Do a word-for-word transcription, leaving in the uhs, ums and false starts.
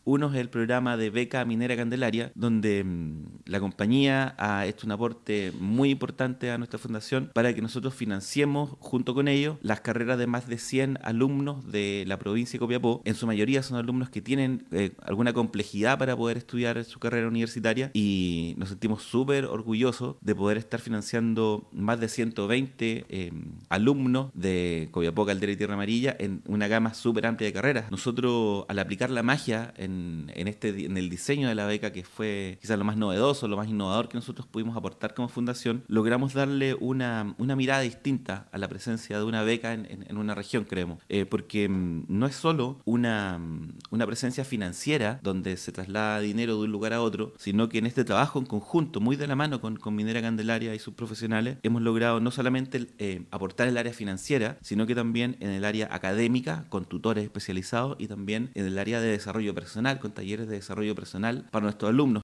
Uno es el programa de beca minera Candelaria, donde mmm, la compañía ha hecho un aporte muy importante a nuestra fundación para que nosotros financiemos junto con ellos las carreras de más de cien alumnos de la provincia de Copiapó. En su mayoría son alumnos que tienen eh, alguna complejidad para poder estudiar su carrera universitaria y nos sentimos súper orgullosos de poder estar financiando más de ciento veinte eh, alumnos de Copiapó, Caldera y Tierra Amarilla en una gama súper amplia de carreras. Nosotros, al aplicar la magia en, en, este, en el diseño de la beca, que fue quizás lo más novedoso, lo más innovador que nosotros pudimos aportar como fundación, logramos darle una, una mirada distinta a la presencia de una beca en, en, en una región, creemos. Eh, porque mm, no es solo una, una presencia financiera donde se traslada dinero de un lugar a otro, sino que en este trabajo en conjunto, muy de la mano con, con Minera Candelaria y sus profesionales, hemos logrado no solamente eh, aportar en el área financiera, sino que también en el área académica, con tutores especializados, y también en el área de desarrollo personal, con talleres de desarrollo personal para nuestros alumnos.